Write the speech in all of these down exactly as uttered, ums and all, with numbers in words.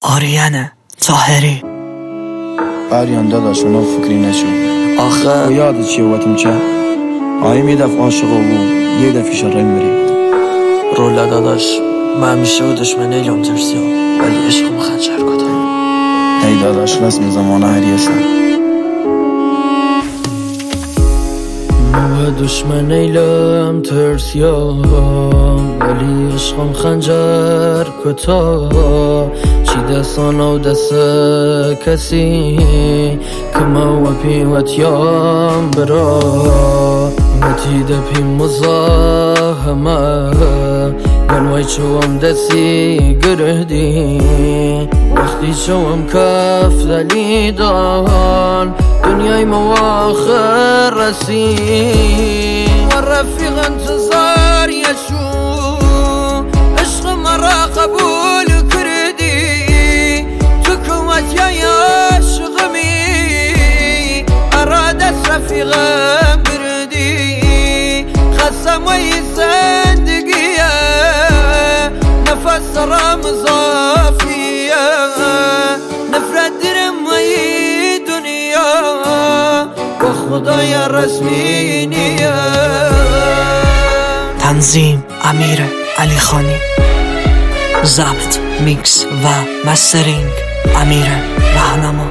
آریان طاهری. آریان داداش اونا فکری نشو آخه یاد چیه وقتم چه آیم یه دفعه عاشق بود یه دفعه شرعی میری رولا داداش من همیشه و دشمنه ایلام ترسیم ولی عشقم خنجر کدام ای داداش رسم زمانه هریستن و دشمن ایلام ترسیم ولی عشقم خنجر کتا چی دستان و دست کسی که ما و پیوتیام برا وتی دپی مزاحمه گنوی چوام دستی گردی وقتی چوام کف دلیدان دنیای مواخر رسی و رفیق انتظار یشو عشق مرا قبول کردی تو کوت یا عاشقمی ارادت رفیقم بردی خسم وی زندگیه نفس را مضافیه نفرت درم وی دنیا با خدای رسمی نیه. تنظیم امیر علی خانی، ضبط میکس و مسترینگ امیر راهنما.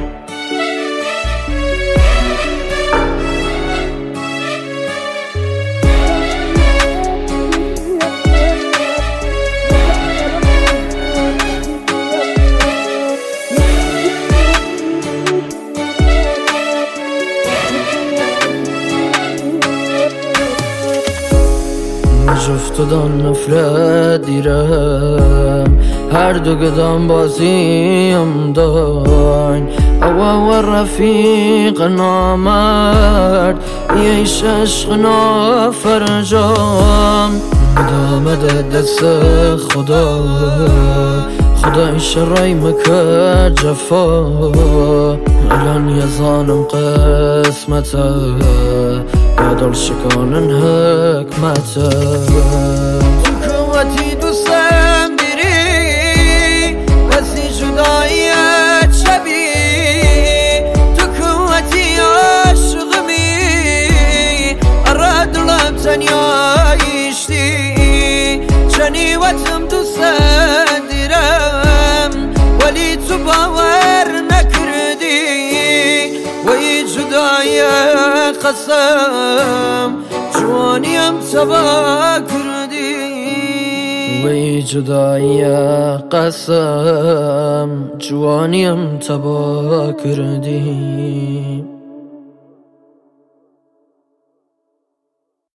جفتدان نفرت دیرم هر دو گدام بازیم داین او و رفیق نامرد ایش عشق نافرجام مدامد دست خدا خدای شرعی مکر جفا الان یزانم قسمته یادل شکانن حکمته تو قوتی دوستم بیری وزی جدایت شبی تو قوتی عاشقمی ارادلم تنیایشتی چنی وطم دوستم دیرم ولی تو باور نکردی وی جدای قسم جوانیم تبا کردی وی جدای قسم جوانیم تبا کردی.